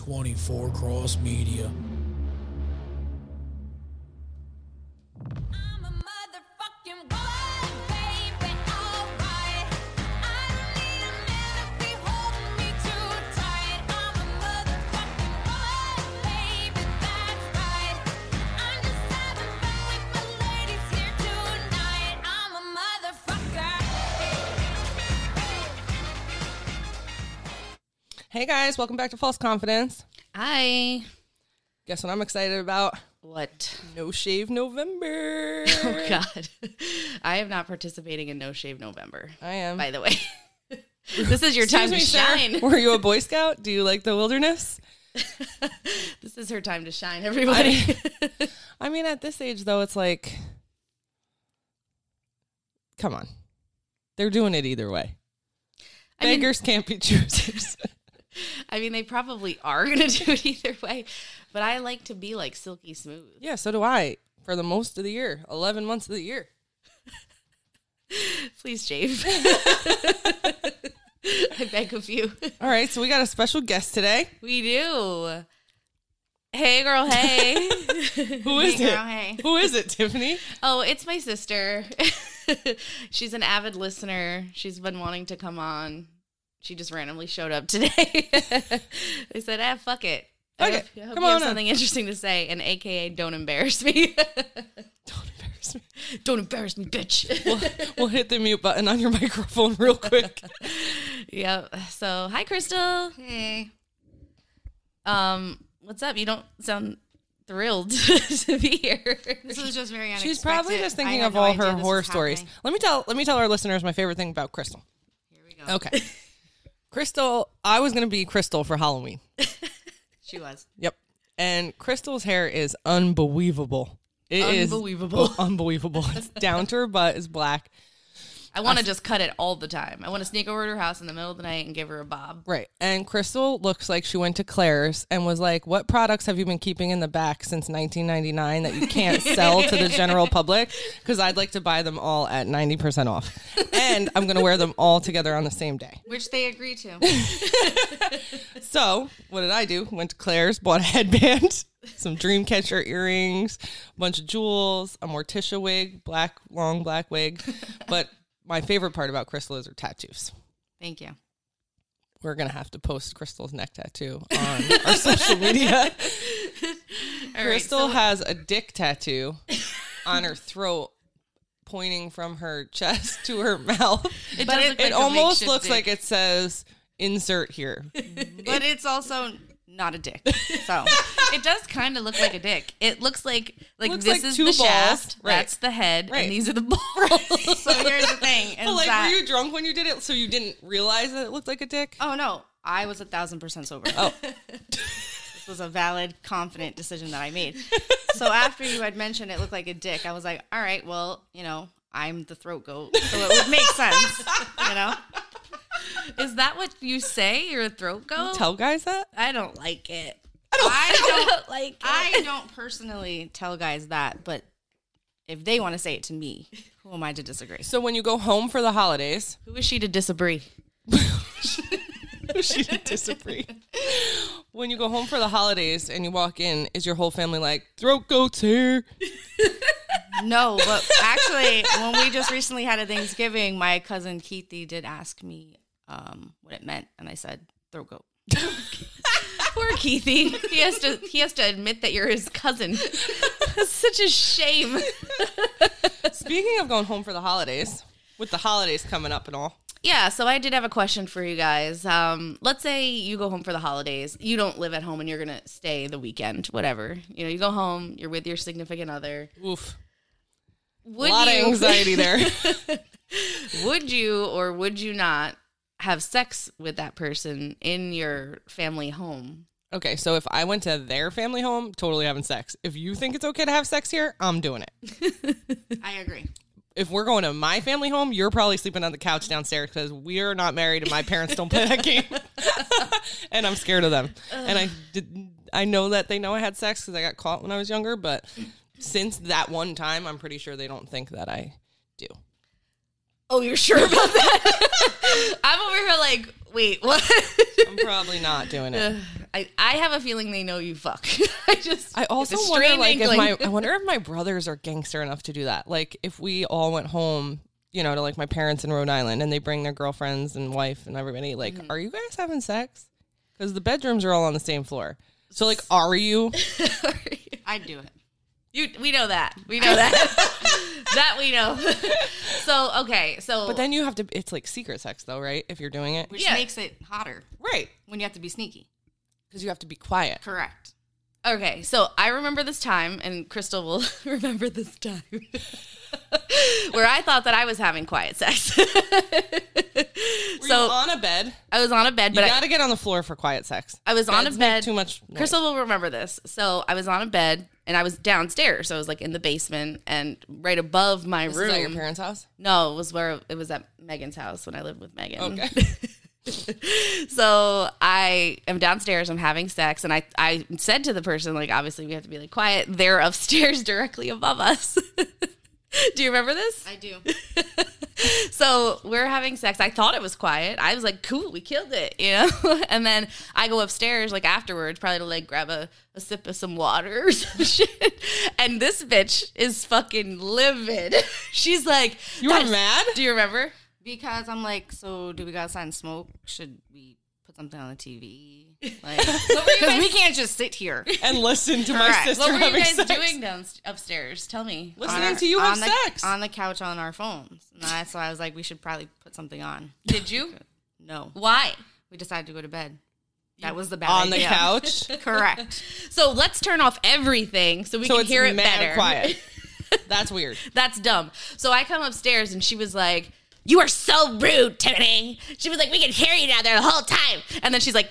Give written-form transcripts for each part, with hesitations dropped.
24 Cross Media. I'm a motherfucking woman, baby, alright. I don't need a man to be holding me too tight. I'm a motherfucking woman, baby, that's right. I'm just having fun with my ladies here tonight. I'm a motherfucker. Hey guys, welcome back to False Confidence. Hi. Guess what I'm excited about? What? No Shave November. Oh, God. I am not participating in No Shave November, I am. by the way. This is your time to Excuse me, sir. shine. Were you a Boy Scout? Do you like the wilderness? This is her time to shine, everybody. I mean, at this age, though, it's like, come on. They're doing it either way. Beggars can't be choosers. I mean, they probably are going to do it either way, but I like to be like silky smooth. Yeah, so do I. For the most of the year, 11 months of the year. Please shave. I beg of you. All right, so we got a special guest today. We do. Hey, girl, hey. Who is Hey, it? girl, hey. Who is it, Tiffany? Oh, it's my sister. She's an avid listener. She's been wanting to come on. She just randomly showed up today. I said, fuck it. Fuck I it. hope Come you on have in. something interesting to say, and AKA don't embarrass me. Don't embarrass me. Don't embarrass me, bitch. We'll hit the mute button on your microphone real quick. Yep. So, hi, Crystal. Hey. What's up? You don't sound thrilled to be here. This is just very unexpected. She's probably just thinking I had of no all idea her this horror was stories. happening. Let me tell our listeners my favorite thing about Crystal. Here we go. Okay. Crystal, I was going to be Crystal for Halloween. She was. Yep. And Crystal's hair is unbelievable. It is Unbelievable. unbelievable. It's down to her butt, is black. I want to just cut it all the time. I want to sneak over to her house in the middle of the night and give her a bob. Right. And Crystal looks like she went to Claire's and was like, what products have you been keeping in the back since 1999 that you can't sell to the general public? Because I'd like to buy them all at 90% off. And I'm going to wear them all together on the same day. Which they agree to. So what did I do? Went to Claire's, bought a headband, some Dreamcatcher earrings, a bunch of jewels, a Morticia wig, long black wig. But my favorite part about Crystal is her tattoos. Thank you. We're going to have to post Crystal's neck tattoo on our social media. Crystal has a dick tattoo on her throat pointing from her chest to her mouth. It does look like It a almost makeshift looks dick. like it says insert here. But it's also not a dick. So It does kind of look like a dick. It looks like Looks this like is two the balls. shaft, Right. that's the head, Right. and these are the balls. so here's the thing. But Is like, that, were you drunk when you did it so you didn't realize that it looked like a dick? Oh no. I was 1,000% sober. Oh. This was a valid, confident decision that I made. So after you had mentioned it looked like a dick, I was like, all right, well, I'm the throat goat. So it would make sense, Is that what you say? You're a throat goat? Tell guys that? I don't like it. I don't like it. I don't personally tell guys that, but if they want to say it to me, who am I to disagree? So when you go home for the holidays, Who is she to disagree? she didn't disagree. When you go home for the holidays and you walk in, is your whole family like, throat goats here? No, but actually, when we just recently had a Thanksgiving, my cousin Keithy did ask me what it meant, and I said throat goat. Poor Keithy. He has to admit that you're his cousin. That's such a shame. Speaking of going home for the holidays, with the holidays coming up and all, Yeah, so I did have a question for you guys. Let's say you go home for the holidays. You don't live at home and you're going to stay the weekend, whatever. You go home, you're with your significant other. oof, Would a lot of anxiety there. Would you or would you not have sex with that person in your family home? Okay, so if I went to their family home, totally having sex. If you think it's okay to have sex here, I'm doing it. I agree. If we're going to my family home, you're probably sleeping on the couch downstairs because we are not married and my parents don't play that game. And I'm scared of them. And I know that they know I had sex because I got caught when I was younger, but since that one time, I'm pretty sure they don't think that I do. Oh, you're sure about that? I'm over here like, wait, what? I'm probably not doing it. I have a feeling they know you fuck. I also it's a wonder, strange like, inkling. I wonder if my brothers are gangster enough to do that. Like, if we all went home, you know, to like my parents in Rhode Island, and they bring their girlfriends and wife and everybody. Like, are you guys having sex? Because the bedrooms are all on the same floor. So, like, are you? I'd do it. We know that. We know that. That we know. So, okay. So, But then you have to. It's like secret sex, though, right? If you're doing it, Which Yeah. makes it hotter right? when you have to be sneaky. Because you have to be quiet. Correct. okay. So I remember this time, and Crystal will remember this time, where I thought that I was having quiet sex. Were you on a bed? I was on a bed, You but got to get on the floor for quiet sex. I was on a Beds make bed. Too much. Noise. Crystal will remember this. So I was on a bed, and I was downstairs. So I was like in the basement, and right above my This room. is at your parents' house. No, it was at Megan's house when I lived with Megan. Okay. So I am downstairs, I'm having sex, and I said to the person, like, obviously we have to be like quiet. They're upstairs directly above us. Do you remember this? I do. So we're having sex. I thought it was quiet. I was like, cool, we killed it, you know? And then I go upstairs, like, afterwards, probably to, like, grab a sip of some water or some shit. And this bitch is fucking livid. She's like... You were "That's-" mad? Do you remember? Because I'm like, so do we got sign smoke? Should we put something on the TV? Like, because we can't just sit here. And listen to my Correct. sister What were you having guys sex. doing upstairs? Tell me. Listening to you have on the, sex. on the couch on our phones. And that's why I was like, we should probably put something on. Did you? No, Why? we decided to go to bed. That was the bad On the idea. couch. Correct. So let's turn off everything so we So can it's hear it mad better. quiet. That's weird. That's dumb. So I come upstairs and she was like, "You are so rude, Tiffany." She was like, "We can hear you down there the whole time." And then she's like,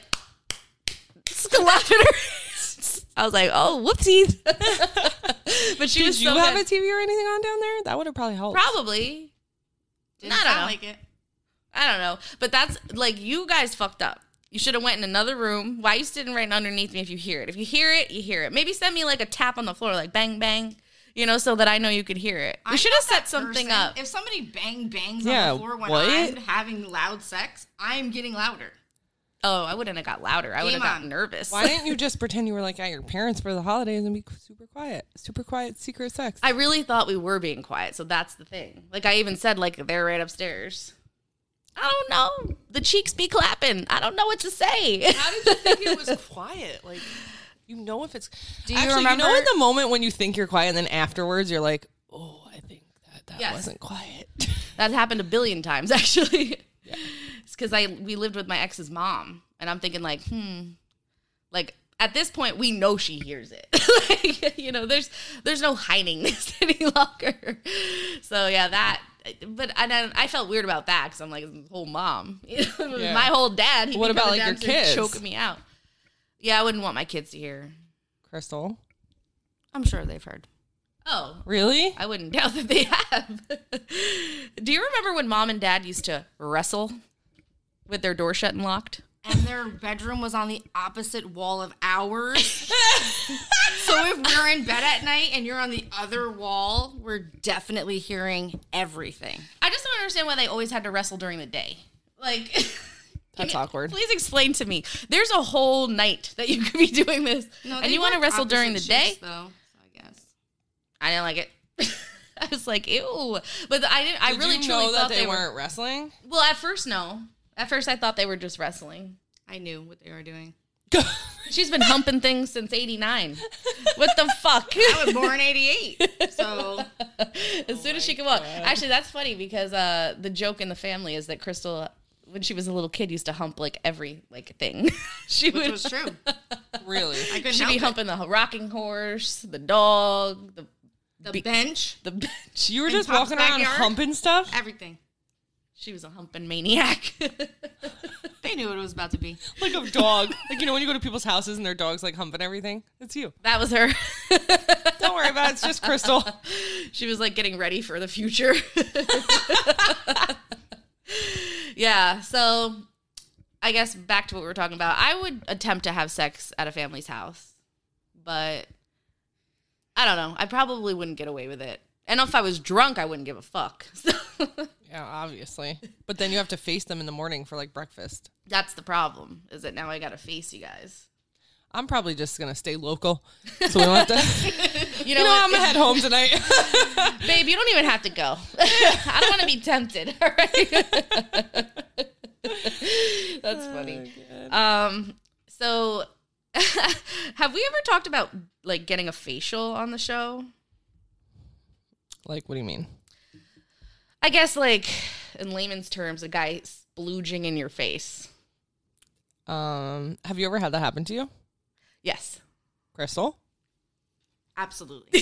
laughing her. I was like, "Oh, whoopsies." But she Did was you so have mad. a TV or anything on down there? That would have probably helped. Probably. Didn't I don't sound know. like it. I don't know. But that's like, you guys fucked up. You should have went in another room. Why are you sitting right underneath me if you hear it? If you hear it, you hear it. Maybe send me like a tap on the floor, like bang, bang, you know, so that I know you could hear it. We I'm should have not that set something person. up. If somebody bangs Yeah, on the floor when what? I'm having loud sex, I'm getting louder. Oh, I wouldn't have got louder. I would have Game gotten on. nervous. Why didn't you just pretend you were like at your parents for the holidays and be super quiet, secret sex? I really thought we were being quiet, so that's the thing. Like, I even said, like, they're right upstairs. I don't know. The cheeks be clapping. I don't know what to say. How did you think it was quiet? Like, you know if it's... Do you Actually, remember? you know in the moment when you think you're quiet and then afterwards you're like, oh, I think that Yes. wasn't quiet. That happened a billion times, actually. It's because we lived with my ex's mom, and I'm thinking, like, like, at this point, we know she hears it. Like, you know, there's no hiding this any longer. So, yeah, that... But I felt weird about that because I'm like, this whole mom. You know, it was Yeah. my whole dad. He'd What be about, coming like, your downstairs kids? choking me out. Yeah, I wouldn't want my kids to hear. Crystal? I'm sure they've heard. Oh, Really? I wouldn't doubt that they have. Do you remember when mom and dad used to wrestle with their door shut and locked? And their bedroom was on the opposite wall of ours. So if we're in bed at night and you're on the other wall, we're definitely hearing everything. I just don't understand why they always had to wrestle during the day. Like, That's awkward. please explain to me. There's a whole night that you could be doing this, and you want to wrestle during the day? though. So I guess. I didn't like it. I was like, ew. But I didn't. I Did really you truly know that thought they were. weren't wrestling? Well, at first, no. At first, I thought they were just wrestling. I knew what they were doing. She's been humping things since '89. What the fuck? I was born 88. So As soon as she could walk. Actually, that's funny because the joke in the family is that Crystal, when she was a little kid, used to hump like every thing. She which would. was true. Really? I couldn't She'd help be it. humping the rocking horse, the dog, The bench, the bench. You were In just Pop's walking around backyard? humping stuff? everything. She was a humping maniac. They knew what it was about to be. Like a dog. Like, you know, when you go to people's houses and their dog's like humping everything? It's you. That was her. Don't worry about it. It's just Crystal. She was like getting ready for the future. Yeah, so I guess back to what we were talking about. I would attempt to have sex at a family's house, but I don't know. I probably wouldn't get away with it. And if I was drunk, I wouldn't give a fuck. So Yeah, obviously. But then you have to face them in the morning for like breakfast. that's the problem, is that now I got to face you guys. I'm probably just gonna stay local, so we don't have to. You know, I'm gonna head home tonight. babe, you don't even have to go. I don't want to be tempted. All right. That's funny. So have we ever talked about like getting a facial on the show? Like, what do you mean? I guess like in layman's terms, a guy splooging in your face. Have you ever had that happen to you, Yes. Crystal? Absolutely.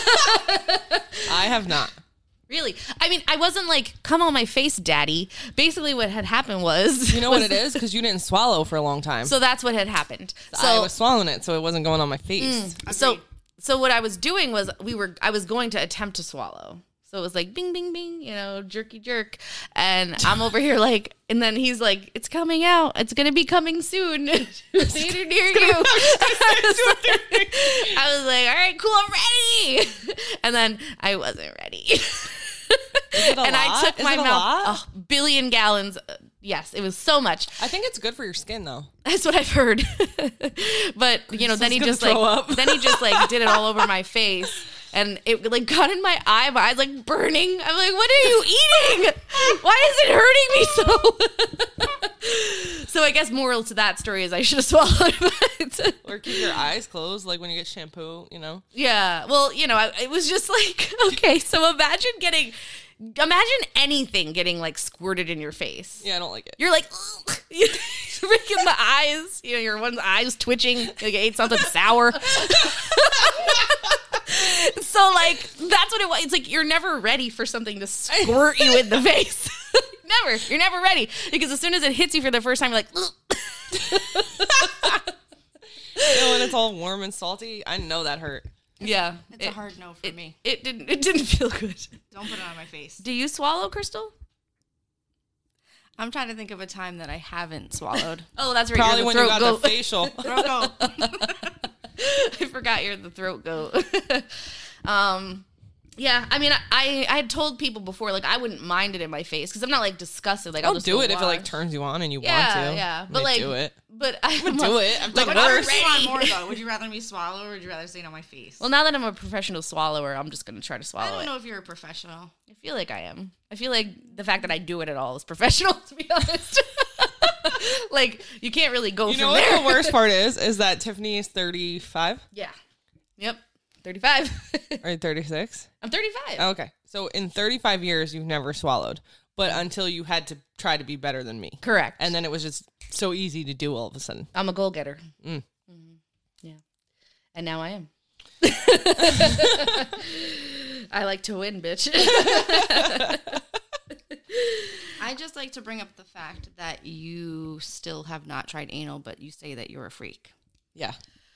I have not. Really? I mean, I wasn't like, come on my face, daddy. Basically what had happened was... You know what it is? Because you didn't swallow for a long time. So that's what had happened. So I was swallowing it, so it wasn't going on my face. So what I was doing was I was going to attempt to swallow. So it was like bing, bing, bing, jerky jerk. And I'm over here like, and then he's like, it's coming out. It's going to be coming soon. Theater near you. I was like, all right, cool, I'm ready. And then I wasn't ready. And I took my mouth, 1 billion gallons. Yes, it was so much. I think it's good for your skin, though. That's what I've heard. But, then he just did it all over my face. And it like got in my eye. My eyes like burning. I'm like, what are you eating? Why is it hurting me so? So I guess moral to that story is I should have swallowed. But Or keep your eyes closed, like when you get shampoo, yeah. Well, it was just like, okay, so imagine anything getting like squirted in your face. Yeah, I don't like it. You're like, you're making the eyes, your one's eyes twitching, like you ate something sour. So, like, that's what it was. It's like you're never ready for something to squirt you in the face. Never. You're never ready. Because as soon as it hits you for the first time, you're like, When it's all warm and salty, I know that hurt. yeah. It's a hard no for me. It didn't feel good. Don't put it on my face. Do you swallow, Crystal? I'm trying to think of a time that I haven't swallowed. Oh, that's right. Probably You're when the you throat got goat. the facial. Throw go. I forgot you're the throat goat. Yeah, I mean, I had told people before, like, I wouldn't mind it in my face because I'm not, like, disgusted. Like, I'll just do go it if it, like, wash. turns you on and you want Yeah, to. yeah. I But, like, do it. But I would do it. I've done What worse. do you want more though? Would you rather me swallow or would you rather stay on my face? Well, now that I'm a professional swallower, I'm just going to try to swallow I don't it. know if you're a professional. I feel like I am. I feel like the fact that I do it at all is professional, to be honest. Like, you can't really go You from know what there. the worst part is that Tiffany is 35 Yeah. Yep. 35. or 36. I'm 35. Okay. So in 35 years, you've never swallowed, but until you had to try to be better than me. Correct. And then it was just so easy to do all of a sudden. I'm a goal-getter. Mm. Mhm. Yeah. And now I am. I like to win, bitch. I just like to bring up the fact that you still have not tried anal, but you say that you're a freak. Yeah.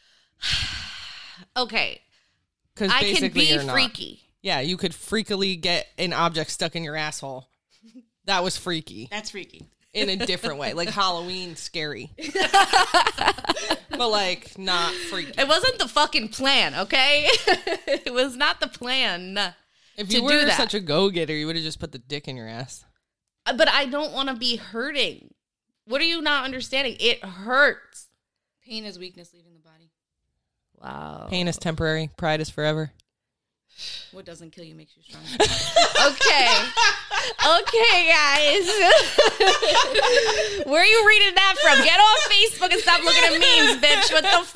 Okay. Because I can basically be you're not. freaky. Yeah, you could freakily get an object stuck in your asshole. That was freaky. That's freaky. In a different way. Like Halloween scary. But like not freaky. It wasn't the fucking plan, okay? It was not the plan. If you to were do that. such a go-getter, you would have just put the dick in your ass. But I don't want to be hurting. What are you not understanding? It hurts. Pain is weakness leaving the body. Wow. Pain is temporary. Pride is forever. What doesn't kill you makes you stronger. Okay. Okay, guys. Where are you reading that from? Get off Facebook and stop looking at memes, bitch.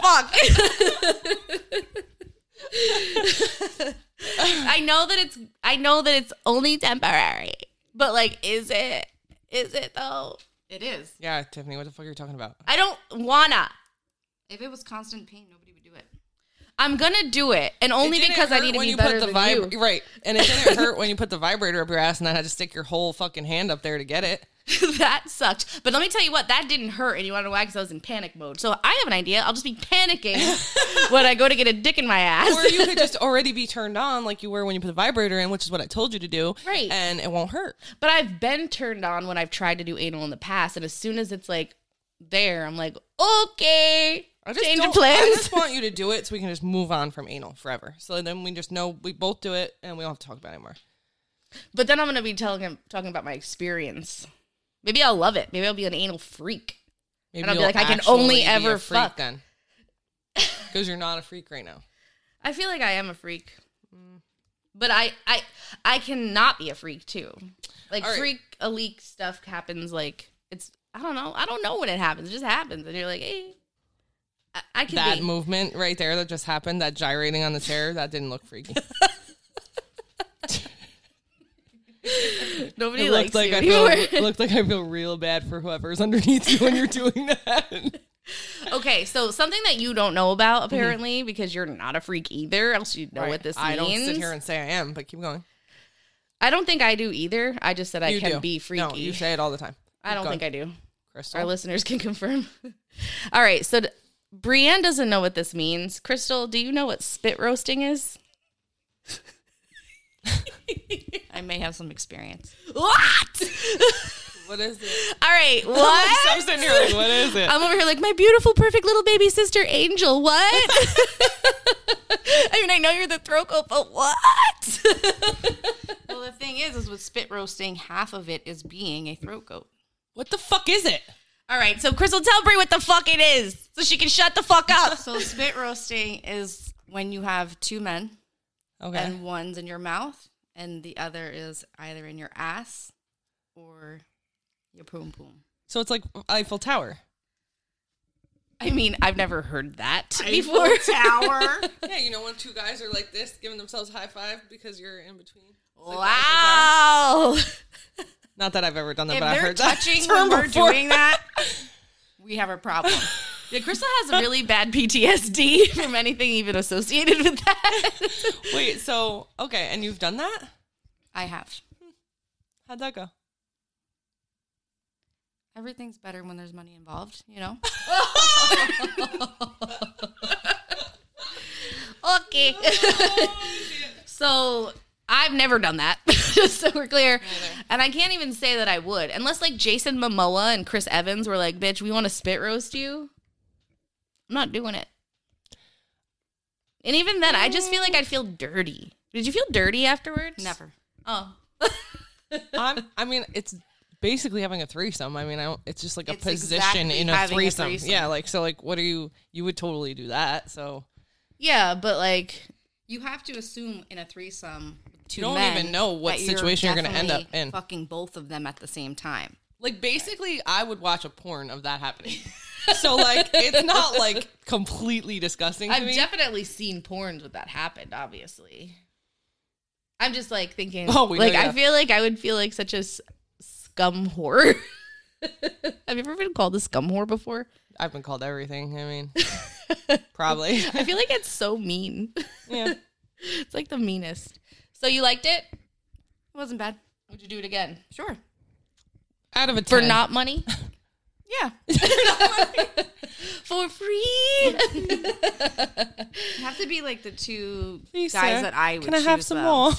What the fuck? I know that it's only temporary. But like, is it? Is it though? It is. Yeah, Tiffany, what the fuck are you talking about? I don't wanna. If it was constant pain, nobody would do it. I'm gonna do it, and only It didn't because I hurt need to when be you better put the than you. Right. And it didn't hurt when you put the vibrator up your ass and I had to stick your whole fucking hand up there to get it. That sucked. But let me tell you what, that didn't hurt, and you want to know why? Because I was in panic mode. So I have an idea. I'll just be panicking when I go to get a dick in my ass. Or you could just already be turned on like you were when you put the vibrator in, which is what I told you to do. Right. And it won't hurt. But I've been turned on when I've tried to do anal in the past, and as soon as it's like there, I'm like, okay, change of I plans. just want you to do it so we can just move on from anal forever. So then we just know we both do it and we don't have to talk about it anymore. But then I'm gonna be talking about my experience. Maybe I'll love it. Maybe I'll be an anal freak. Maybe And I'll be you'll like, I can actually only be a ever freak fuck. then. Because you're not a freak right now. I feel like I am a freak. But I cannot be a freak too. Like All right. freak a leak stuff happens like it's I don't know when it happens. It just happens and you're like, hey. I can That be. movement right there that just happened, that gyrating on the chair, that didn't look freaky. Nobody It likes looked like you I anymore. feel, it looked like I feel real bad for whoever's underneath you when you're doing that. Okay, so something that you don't know about apparently because you're not a freak either, else you'd know Right. what this I means. don't sit here and say I am, but keep going. I don't think I do either. I just said I You can do. be freaky. No, you say it all the time. I don't think I do. Crystal. Our listeners can confirm. All right, so Brienne doesn't know what this means. Crystal, do you know what spit roasting is? I may have some experience. What? What is it? All right, what? I'm sitting here like, what is it? I'm over here like, my beautiful, perfect little baby sister, Angel. What? I mean, I know you're the throat goat, but what? Well, the thing is with spit roasting, half of it is being a throat goat. What the fuck is it? All right, so Crystal, tell Brie what the fuck it is so she can shut the fuck up. So spit roasting is when you have two men Okay. and one's in your mouth and the other is either in your ass or your poom poom. So it's like Eiffel Tower. I mean, I've never heard that before. Tower. Yeah, you know when two guys are like this, giving themselves high five because you're in between. It's like Wow. Not that I've ever done that, If but I they're heard that touching term when we're before. doing that, we have a problem. Yeah, Crystal has a really bad PTSD from anything even associated with that. Wait, so okay, and you've done that? I have. How'd that go? Everything's better when there's money involved, you know? Okay. So I've never done that, just so we're clear. And I can't even say that I would. Unless like Jason Momoa and Chris Evans were like, bitch, we want to spit roast you. I'm not doing it. And even then, I just feel like I'd feel dirty. Did you feel dirty afterwards? Never. Oh. I mean, it's basically having a threesome. I mean, it's just like a It's position exactly in a having a threesome. threesome. Yeah, like, so like, what are you would totally do that. So Yeah, but like, You have to assume in a threesome with two You don't men even know what that situation you're gonna end up definitely in. Fucking both of them at the same time. like, basically, I would watch a porn of that happening. So like, it's not like completely disgusting to I've me. definitely seen porns with that happened, obviously. I'm just like thinking, Oh, we know like, you I have. feel like I would feel like such a scum whore. Have you ever been called a scum whore before? I've been called everything. I mean, probably. I feel like it's so mean. Yeah. It's like the meanest. So you liked it? It wasn't bad. Would you do it again? Sure. Out of a 10. For not money? Yeah. For free? It have to be like the two Please, guys sir, that I would Can I have choose, some though. more?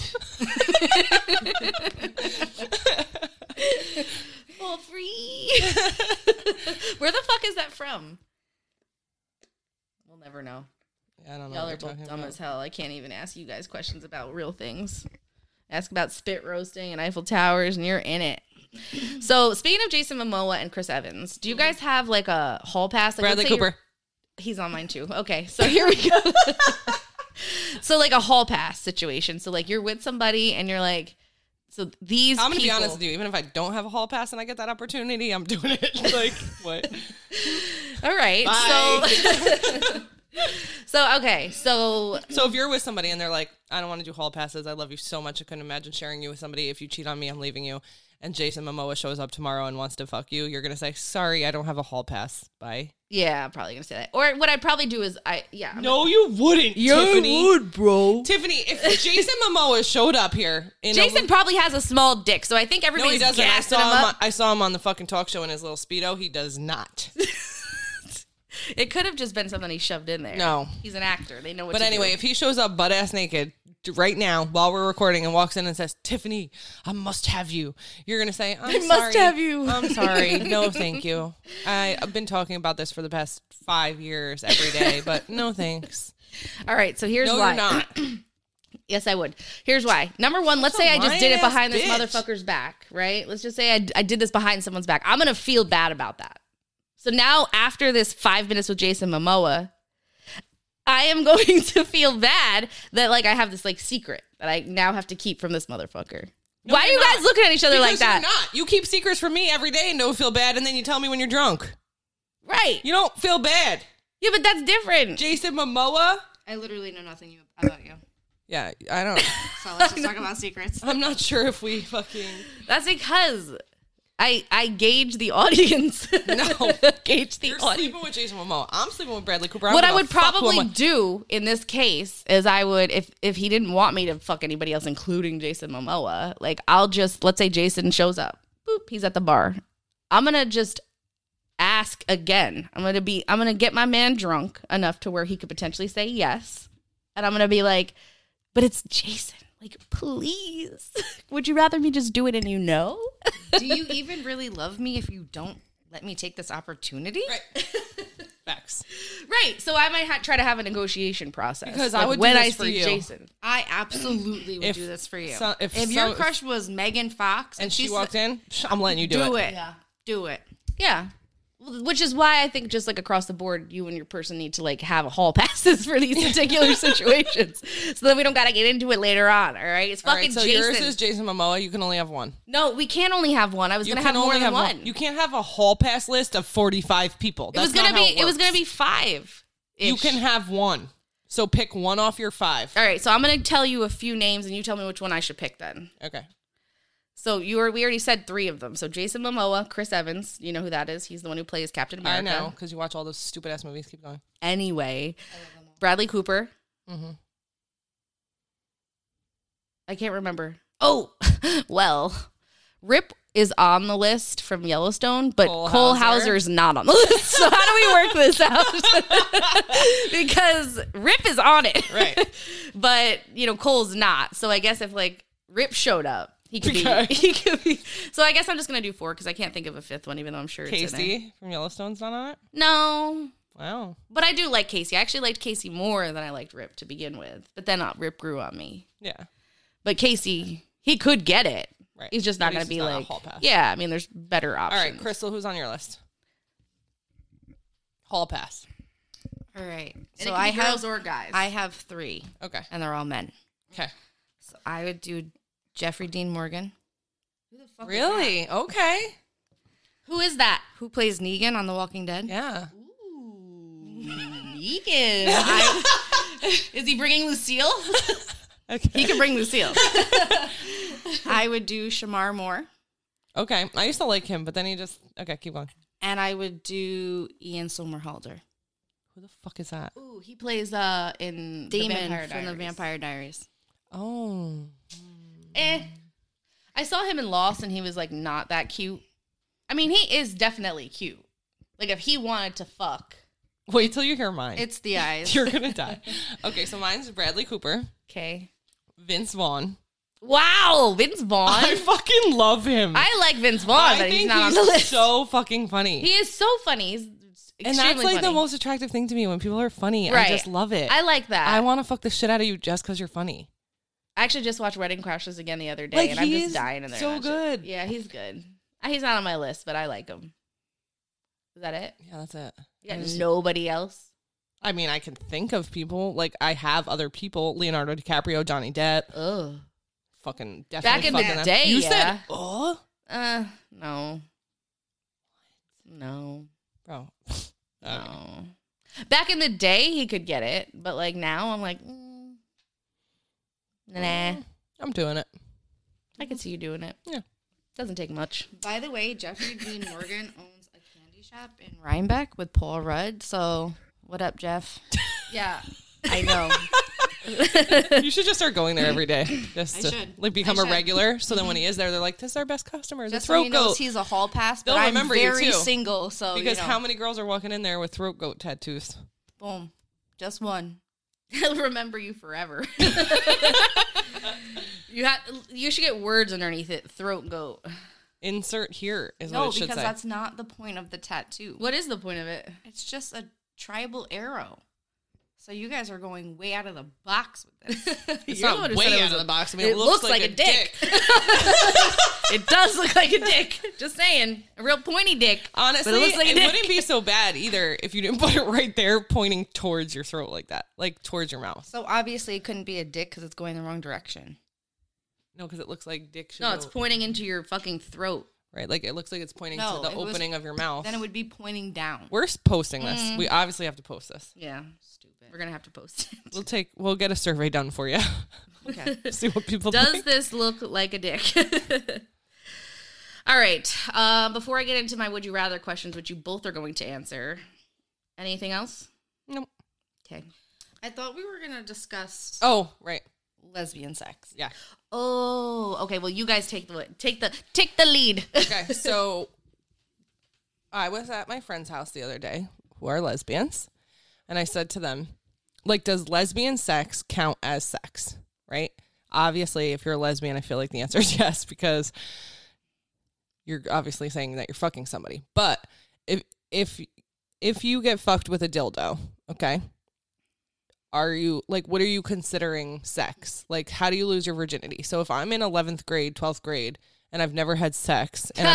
For free? Where the fuck is that from? We'll never know. I don't know. Y'all what are you're both talking dumb about. as hell. I can't even ask you guys questions about real things. Ask about spit roasting and Eiffel Towers, and you're in it. So, speaking of Jason Momoa and Chris Evans, do you guys have like a hall pass? Like, let's Bradley say you're- Cooper. He's on mine too. Okay, so here we go. So, like a hall pass situation. So, like you're with somebody and you're like, so these I'm gonna be people- honest with you. Even if I don't have a hall pass and I get that opportunity, I'm doing it. Like what? All right. Bye. So okay. So So if you're with somebody and they're like, I don't want to do hall passes. I love you so much. I couldn't imagine sharing you with somebody. If you cheat on me, I'm leaving you. And Jason Momoa shows up tomorrow and wants to fuck you. You're gonna say, sorry, I don't have a hall pass. Bye. yeah, I'm probably gonna say that. Or what I'd probably do is I'm No, you wouldn't, Tiffany. bro. Tiffany, if Jason Momoa showed up here, in Jason probably has a small dick, so I think no, he everybody's doesn't. gassing him up. I saw him on the fucking talk show in his little Speedo. He does not. It could have just been something he shoved in there. No. He's an actor. They know what But to anyway, do. if he shows up butt ass naked right now while we're recording and walks in and says, Tiffany, I must have you, you're going to say, I'm sorry. must have you. I'm sorry. No, thank you. I've been talking about this for the past 5 years every day, but no thanks. All right, so here's No, why. you're not. Yes, I would. Here's why. Number one, let's That's say a I just did it lying-ass behind this bitch. motherfucker's back, right? Let's just say I did this behind someone's back. I'm going to feel bad about that. So now after this 5 minutes with Jason Momoa, I am going to feel bad that like I have this like secret that I now have to keep from this motherfucker. No, Why are you're you guys not. looking at each other like Because that? You're not. You keep secrets from me every day and don't feel bad, and then you tell me when you're drunk. Right. You don't feel bad. Yeah, but that's different. Jason Momoa? I literally know nothing about you. Yeah, I don't. So let's just talk about secrets. I'm not sure if we fucking. That's because I gauge the audience. No. Gauge the You're audience. sleeping with Jason Momoa. I'm sleeping with Bradley Cooper. What I don't would give a fuck who probably I'm with. do in this case is I would, if he didn't want me to fuck anybody else, including Jason Momoa, like I'll just, let's say Jason shows up. Boop, he's at the bar. I'm going to just ask again. I'm going to get my man drunk enough to where he could potentially say yes. And I'm going to be like, but it's Jason. Like, please. Would you rather me just do it and you know? Do you even really love me if you don't let me take this opportunity? Right. Facts. Right. So I might try to have a negotiation process. Because like I would do when this I for see you. Jason. I absolutely would If do this for you. so- if your so- crush was Megan Fox And she she's walked in, I'm letting you do it. it. Do it. Yeah. Which is why I think just like across the board, you and your person need to like have hall passes for these particular situations, so that we don't got to get into it later on. All right, it's All fucking right, so Jason. yours is Jason Momoa. You can only have one. No, we can't only have one. I was You gonna can have more only than have one. You can't have a hall pass list of 45 people. It was gonna be. It was gonna be 5. You can have one. So pick one off your 5. All right, so I'm gonna tell you a few names, and you tell me which one I should pick. Then. Okay. So we already said 3 of them. So Jason Momoa, Chris Evans. You know who that is? He's the one who plays Captain America. I know, because you watch all those stupid ass movies. Keep going. Anyway, Bradley Cooper. Mm-hmm. I can't remember. Oh, well, Rip is on the list from Yellowstone, but Cole Cole Hauser? Hauser's not on the list. So how do we work this out? Because Rip is on it, Right. But Cole's not. So I guess if like Rip showed up, he could Okay. be. He could be. So I guess I'm just gonna do 4 because I can't think of a 5th one, even though I'm sure it's in there. Casey from Yellowstone's not on it? No. Wow. But I do like Casey. I actually liked Casey more than I liked Rip to begin with. But then Rip grew on me. Yeah. But Casey, he could get it. Right. He's just not But going to he's be not a like, hall pass. yeah, I mean, there's better All options. right, Crystal, who's on your list? Hall pass. All right. And So it can I be have girls or guys. I have 3, Okay. and they're all men. Okay. So I would do Jeffrey Dean Morgan, Really? Okay. Who is that? who plays Negan on The Walking Dead. Yeah. Negan. Is he bringing Lucille? Okay. He can bring Lucille. I would do Shamar Moore, Okay. I used to like him, but then he just. Okay, keep going. and I would do Ian Somerhalder, Who the fuck is that? Ooh, he plays in The Damon Vampire from Diaries. The Vampire Diaries. Oh. I saw him in Lost, and he was like not that cute. I mean, he is definitely cute. Like if he wanted to fuck. Wait till you hear mine. It's the eyes. You're going to die. Okay, so mine's Bradley Cooper, Okay. Vince Vaughn. Wow, Vince Vaughn. I fucking love him. I like Vince Vaughn, I but think he's not on the list. so fucking funny. He is so funny. He's and that's like the funny. most attractive thing to me when people are funny. Right. I just love it. I like that. I want to fuck the shit out of you just because you're funny. I actually just watched Wedding Crashers again the other day, Like, and I'm he's just dying in there. so and watching it. good. Yeah, he's good. He's not on my list, but I like him. Is that it? Yeah, that's it. You got I just- nobody else? I mean, I can think of people. Like, I have other people. Leonardo DiCaprio, Johnny Depp. Ugh. Fucking definitely Back in fucking the them. day, You yeah. said, oh? No. No. Bro. No. Back in the day, he could get it, but like now, I'm like, nah. I'm doing it. I can see you doing it. Yeah. Doesn't take much. By the way, Jeffrey Dean Morgan owns a candy shop in Rhinebeck with Paul Rudd. So, what up, Jeff? Yeah. I know. You should just start going there every day. Just I to should. like become I a should. regular. So then when he is there, they're like, this is our best customer. The Just so he throat knows goat. he's a hall pass, but They'll I'm remember you, very too. single. So, Because you know, how many girls are walking in there with throat goat tattoos? boom, just one. He'll remember you forever. You should get words underneath it. Throat goat. Insert here is No, what it should because say. that's not the point of the tattoo. What is the point of it? It's just a tribal arrow. So you guys are going way out of the box with this. It's You're the not one who way said it out was of a- the box. I mean, it looks like a dick. It does look like a dick. Just saying. A real pointy dick. Honestly, but it looks like a dick. wouldn't be so bad either if you didn't put it right there pointing towards your throat like that, like towards your mouth. So obviously it couldn't be a dick because it's going the wrong direction. No, because it looks like dick should No, go, it's pointing into your fucking throat. right? Like it looks like it's pointing No, to the it was- opening of your mouth. Then it would be pointing down. We're posting this. We obviously have to post this. Yeah. Stupid. We're going to have to post it. We'll get a survey done for you. Okay. See what people Does think. this look like a dick? All right. Before I get into my would you rather questions, which you both are going to answer, anything else? Nope. Okay. I thought we were going to discuss Oh, right. lesbian sex. Yeah. Oh, okay. Well, you guys take the lead. Okay, so I was at my friend's house the other day who are lesbians, and I said to them, like, does lesbian sex count as sex, right? Obviously, if you're a lesbian, I feel like the answer is yes, because you're obviously saying that you're fucking somebody. But if you get fucked with a dildo, okay, are you, like, what are you considering sex? Like, how do you lose your virginity? So if I'm in 11th grade, 12th grade, and I've never had sex, and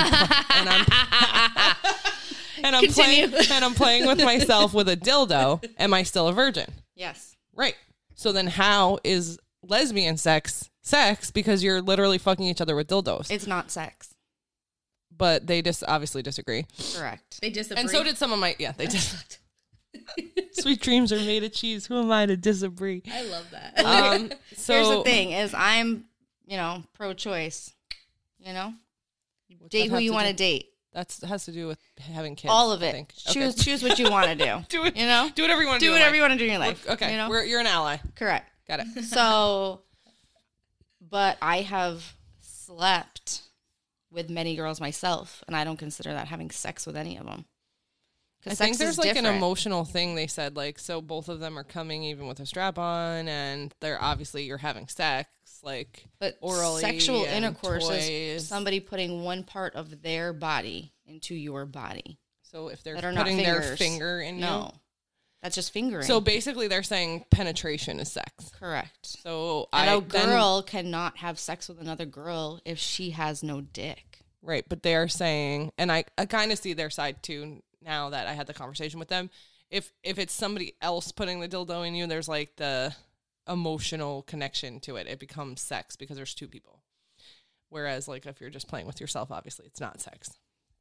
I'm playing with myself with a dildo, am I still a virgin? Yes. Right. So then how is lesbian sex because you're literally fucking each other with dildos? It's not sex. But they just obviously disagree. Correct. They disagree. And so did some of my, yeah, they just. Sweet dreams are made of cheese. Who am I to disagree? I love that. So Here's the thing is I'm, pro-choice, What's date that who have you to want to do? date. That has to do with having kids. All of I it. think. Okay. Choose what you want to do. Do it. You know? Do whatever you want to do. Do whatever you want to do in your life. Okay. You know? You're an ally. Correct. Got it. So, but I have slept with many girls myself, and I don't consider that having sex with any of them. I think there's like an emotional thing they said, like, so both of them are coming even with a strap on, and they're obviously you're having sex, like, but orally. sexual and intercourse toys. is somebody putting one part of their body into your body. So if they're that are not putting their fingers. finger in No, that's just fingering. you. So basically they're saying penetration is sex. correct. So And a then- girl cannot have sex with another girl if she has no dick. right, but they're saying, and I kind of see their side too now that I had the conversation with them. If it's somebody else putting the dildo in you, there's like the emotional connection to it. It becomes sex because there's two people. Whereas like if you're just playing with yourself, obviously it's not sex.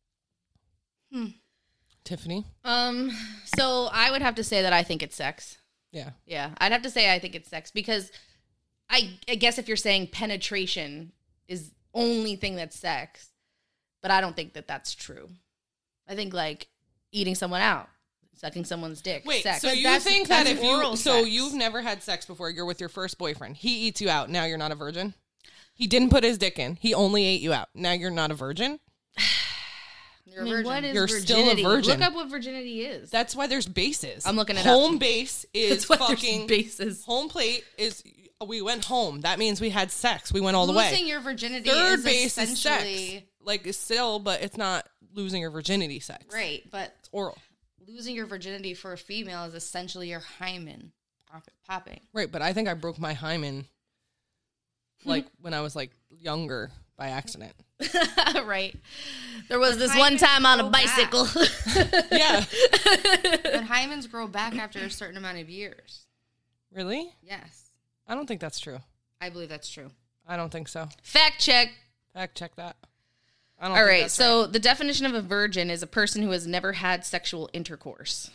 Tiffany? So I would have to say that I think it's sex. Yeah. Yeah, I'd have to say I think it's sex because I guess if you're saying penetration is only thing that's sex, but I don't think that that's true. I think like eating someone out, sucking someone's dick. Wait, sex. so you that's- think that that's if you oral so sex. you've never had sex before, you're with your first boyfriend. He eats you out. Now you're not a virgin? He didn't put his dick in. He only ate you out. Now you're not a virgin? You're I a mean, virgin. what is You're still a virginity? virgin. Look up what virginity is. That's why there's bases. I'm looking it up. Home base is That's why there's fucking bases. home plate is we went home. That means we had sex. We went all the Losing way. your virginity Third is base is essentially sex. Like it's still, but it's not losing your virginity sex. right, but It's oral. losing your virginity for a female is essentially your hymen popping. Right, but I think I broke my hymen like when I was like younger by accident. Right. There was this hymen one time on a go back. bicycle. Yeah. But hymens grow back after a certain amount of years. Really? Yes, I don't think that's true. I believe that's true. I don't think so. Fact check. Fact check that. I don't All think right. that's So the definition of a virgin is a person who has never had sexual intercourse.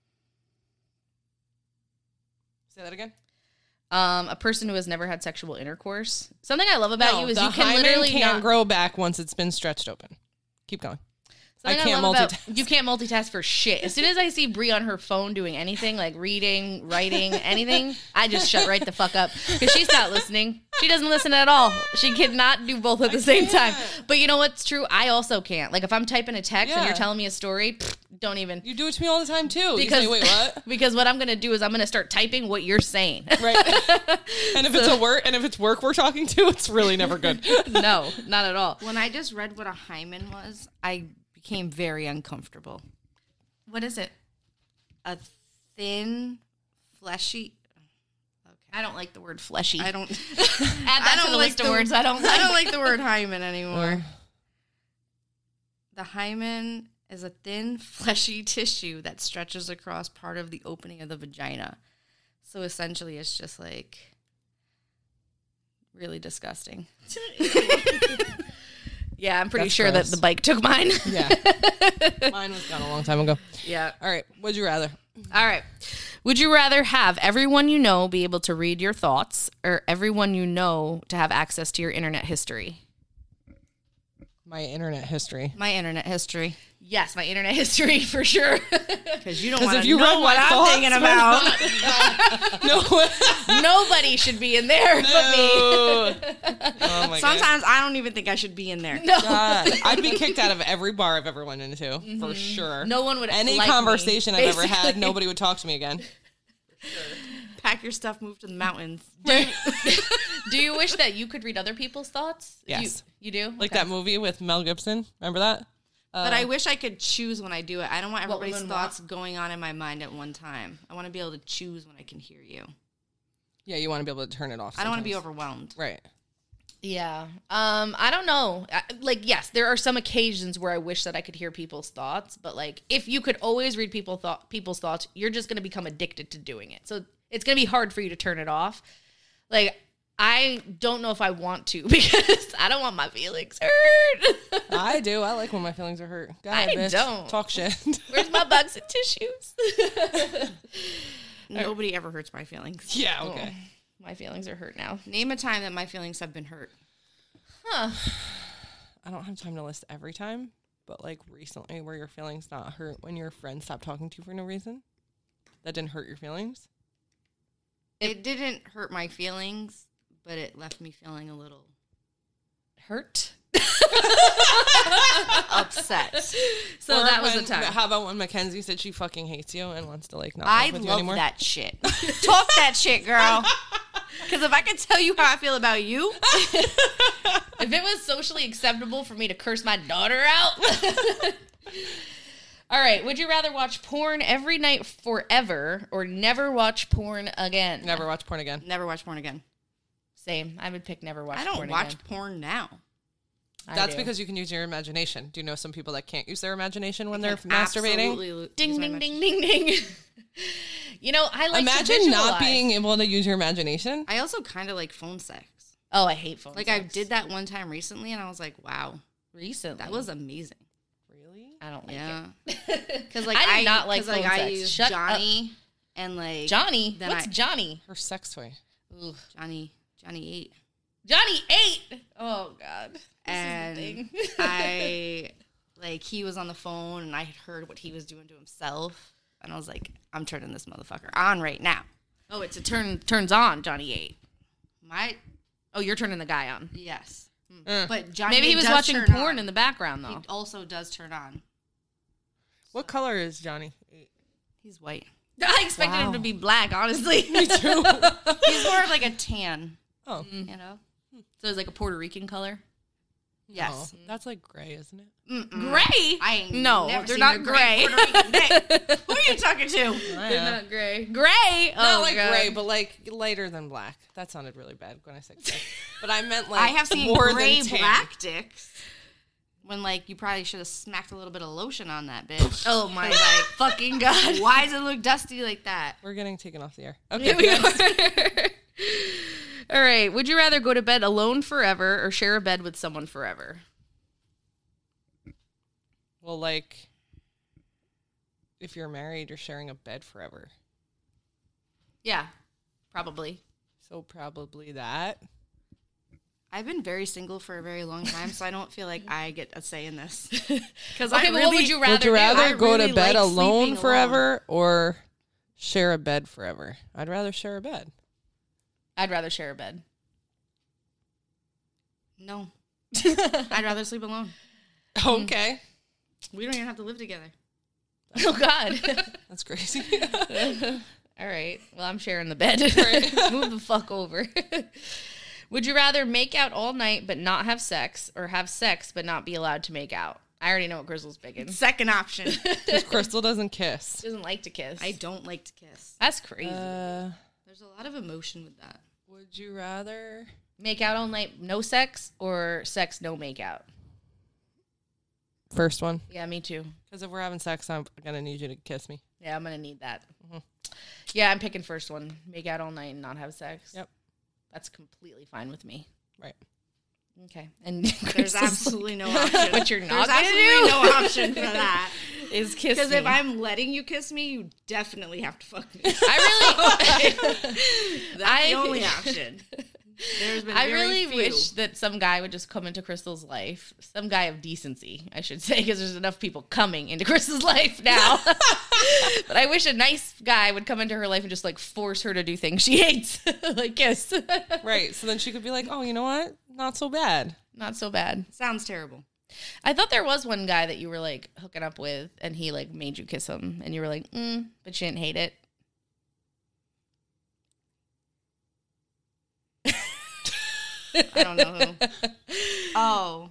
Say that again. A person who has never had sexual intercourse. Something I love about No, you is the you can hymen literally can't not grow back once it's been stretched open. Keep going. Something I can't love about- multitask. you can't multitask for shit. As soon as I see Brie on her phone doing anything like reading, writing, anything, I just shut right the fuck up because she's not listening. She doesn't listen at all. She cannot do both at the same time. But you know what's true? I also can't. Like if I'm typing a text and Yeah. you're telling me a story, don't even. You do it to me all the time too. Because You say, wait, what? Because what I'm gonna do is I'm gonna start typing what you're saying. Right. And if it's work we're talking to, it's really never good. No, not at all. When I just read what a hymen was, I became very uncomfortable. What is it? A thin, Fleshy. I don't like the word fleshy. I don't. Add that to the list of words I don't like. I don't like the word hymen anymore. The hymen is a thin, fleshy tissue that stretches across part of the opening of the vagina. So essentially, it's just like really disgusting. Yeah, I'm pretty That's sure gross. that the bike took mine. Yeah. Mine was gone a long time ago. Yeah. All right. Would you rather? All right. Would you rather have everyone you know be able to read your thoughts or everyone you know to have access to your internet history? My internet history. My internet history. Yes, my internet history for sure. Because you don't 'Cause want if to you know read what my I'm thoughts, thinking about. No. Nobody should be in there but me. Oh my Sometimes I don't even think I should be in there. God. I'd be kicked out of every bar I've ever went into, for sure. No one would Any like me, conversation I've ever had, basically. nobody would talk to me again. Pack your stuff, move to the mountains. Do you wish that you could read other people's thoughts? Yes. You do? Like Okay. that movie with Mel Gibson. Remember that? But I wish I could choose when I do it. I don't want What everybody's women thoughts going on in my mind at one time. I want to be able to choose when I can hear you. Yeah, you want to be able to turn it off. I don't want to be sometimes. overwhelmed. Right. Yeah. I don't know. Like, yes, there are some occasions where I wish that I could hear people's thoughts, but like, if you could always read people's thoughts, you're just going to become addicted to doing it. So it's going to be hard for you to turn it off. Like, I don't know if I want to because I don't want my feelings hurt. I do. I like when my feelings are hurt. Go I ahead, bitch. don't. Talk shit. Where's my bugs and tissues? Nobody ever hurts my feelings. Yeah, okay. My feelings are hurt now. Name a time that my feelings have been hurt. I don't have time to list every time, but like recently where your feelings not hurt when your friend stopped talking to you for no reason? That didn't hurt your feelings? It didn't hurt my feelings, but it left me feeling a little Hurt? upset. So Or that was the when- time. How about when Mackenzie said she fucking hates you and wants to like not I live with you love anymore? that shit. Talk that shit, girl. Because if I could tell you how I feel about you, If it was socially acceptable for me to curse my daughter out. All right. Would you rather watch porn every night forever or never watch porn again? Never watch porn again. never watch porn again. Same. I would pick never watch I porn don't watch again. porn now. I That's do. because you can use your imagination. Do you know some people that can't use their imagination when I they're can masturbating? absolutely Ding, use my ding, imag- ding, ding, ding. You know, I like to Imagine not visualize. being able to use your imagination. I also kind of like phone sex. Oh, I hate phone Like sex. I did that one time recently, and I was like, "Wow, recently. that was amazing." Really? I don't like Yeah, it. because like I do not like 'cause, like phone I sex. use Shut Johnny and like Johnny? Then What's Johnny? Her sex toy. Ugh. Johnny 8, Johnny 8. Oh, God. This and is the thing. I like he was on the phone, and I had heard what he was doing to himself, and I was like, "I'm turning this motherfucker on right now." Oh, it's a turns on, Johnny 8. My Oh, you're turning the guy on. yes, but Johnny Maybe he 8 was does watching turn porn on. in the background, He though. also does turn on. What color is Johnny? He's white. I expected him to be black, honestly. Me too. He's more of like a tan. Oh, You know. So it's like a Puerto Rican color. Yes. no. That's like gray, isn't it? Gray? I ain't No, never they're seen not a gray. Puerto Rican dick. Who are you talking to? They're not gray. Gray? Not Oh, like God. gray, but like lighter than black. That sounded really bad when I said gray. But I meant like I have seen more gray than tan. black dicks. When like you probably should have smacked a little bit of lotion on that bitch. Oh, my Like, fucking God. why does it look dusty like that? We're getting taken off the air. Okay. Here we are. All right. Would you rather go to bed alone forever or share a bed with someone forever? Well, like, if you're married, you're sharing a bed forever. Yeah, probably. So probably that. I've been very single for a very long time, so I don't feel like I get a say in this. Because Okay, but what would you rather Would you do? rather I go really to bed like alone sleeping forever or share a bed forever? I'd rather share a bed. I'd rather share a bed. No. I'd rather sleep alone. Okay. We don't even have to live together. Oh, God. That's crazy. All right. Well, I'm sharing the bed. Move the fuck over. Would you rather make out all night but not have sex or have sex but not be allowed to make out? I already know what Crystal's picking. Second option. Because Crystal doesn't kiss. She doesn't like to kiss. I don't like to kiss. That's crazy. There's a lot of emotion with that. Would you rather? Make out all night, no sex, or sex, no make out? First one. Yeah, me too. Because if we're having sex, I'm going to need you to kiss me. Yeah, I'm going to need that. Yeah, I'm picking first one. Make out all night and not have sex. Yep. That's completely fine with me. Right. Okay. And There's Crystal's absolutely no option. What you're not There's gonna absolutely do? no option for that. is kiss Because me. if I'm letting you kiss me, you definitely have to fuck me. I That's the only option. There's been very really few. wish that some guy would just come into Crystal's life. Some guy of decency, I should say, because there's enough people coming into Crystal's life now. But I wish a nice guy would come into her life and just like force her to do things she hates, like kiss. Right. So then she could be like, oh, you know what? Not so bad. Not so bad. Sounds terrible. I thought there was one guy that you were like hooking up with, and he like made you kiss him, and you were like, but you didn't hate it. I don't know who. Oh.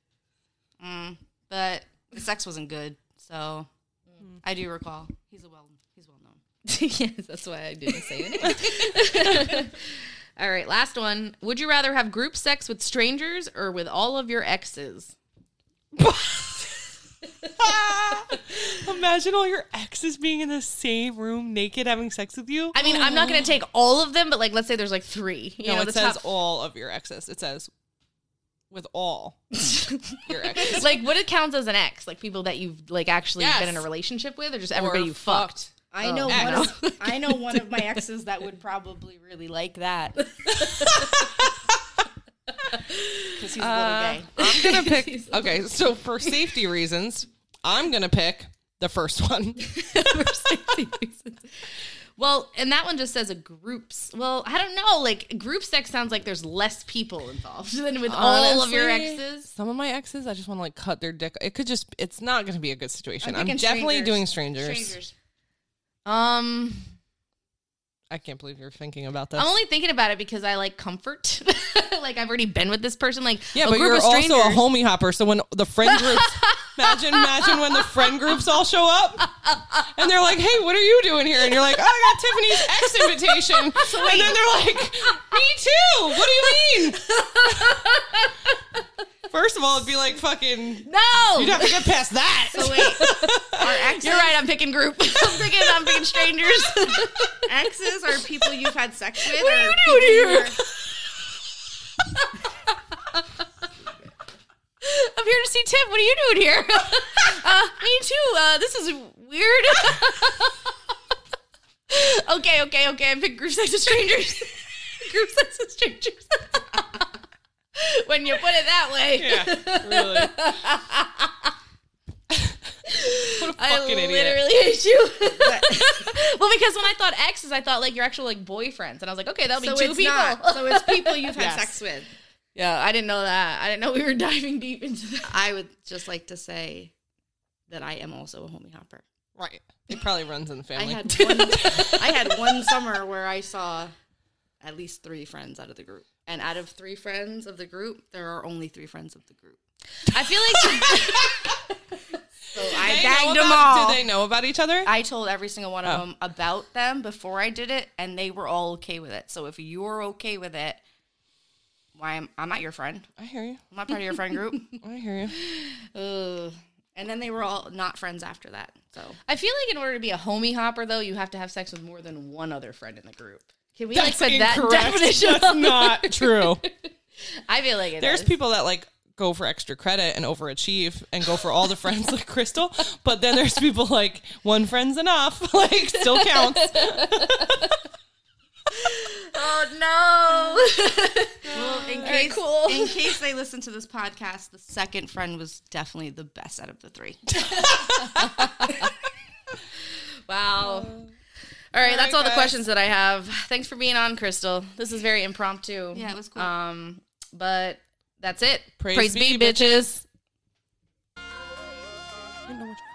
But the sex wasn't good, so I do recall. He's well known. Yes, that's why I didn't say it. All right, last one. Would you rather have group sex with strangers or with all of your exes? Imagine all your exes being in the same room naked having sex with you. I mean, I'm not going to take all of them, but like, let's say there's like 3. You No, know, it the says top. all of your exes. It says with all your exes. Like, what it counts as an ex? Like people that you've like actually Yes. been in a relationship with, or just everybody Or you fucked? I know Ex. one of I know one of my exes that would probably really like that. Because he's a little gay. I'm going to pick. Okay, so for safety reasons, I'm going to pick the first one. For safety reasons. Well, and that one just says a groups. Well, I don't know. Like group sex sounds like there's less people involved than with all of your Honestly, exes. Some of my exes, I just want to like cut their dick. It could just, it's not going to be a good situation. I'm picking definitely strangers. doing strangers. Strangers. I can't believe you're thinking about this. I'm only thinking about it because I like comfort. Like I've already been with this person. Like Yeah, a but group you're of also strangers. a homie hopper. So when the friend groups, imagine when the friend groups all show up and they're like, "Hey, what are you doing here?" And you're like, "Oh, I got Tiffany's ex invitation." And then they're like, "Me too. What do you mean?" First of all, it'd be like fucking. No, You'd have to get past that. So wait, our exes, you're right. I'm picking group. I'm picking strangers. exes are people you've had sex with. What are or you people doing here? I'm here to see Tiff. What are you doing here? Me too. This is weird. Okay. I picked group sex with strangers. Group sex with strangers. When you put it that way. Yeah, really. What a I fucking idiot. literally hate you. Well, because when I thought exes, I thought like your actual like boyfriends, and I was like, okay, that'll be So 2 it's people. not. So it's people you've had Yes. sex with. Yeah, I didn't know that. I didn't know we were diving deep into that. I would just like to say that I am also a homie hopper. Right. It probably runs in the family. I had one summer where I saw at least 3 friends out of the group. And out of 3 friends of the group, there are only 3 friends of the group. I feel like So Do I they bagged know them about- all. Do they know about each other? I told every single one of Oh. them about them before I did it, and they were all okay with it. So if you're okay with it, I'm not your friend. I hear you. I'm not part of your friend group. I hear you. And then they were all not friends after that. So I feel like in order to be a homie hopper, though, you have to have sex with more than one other friend in the group. Can we That's like put that incorrect. definition? That's not true. I feel like There's is. people that like go for extra credit and overachieve and go for all the friends like Crystal, but then there's people like one friend's enough, like still counts. Oh no! well, in case they listen to this podcast, the second friend was definitely the best out of the 3. Wow. All right, that's all the guys. questions that I have. Thanks for being on, Crystal. This is very impromptu. Yeah, it was cool. But that's it. Praise be, bitches. I know what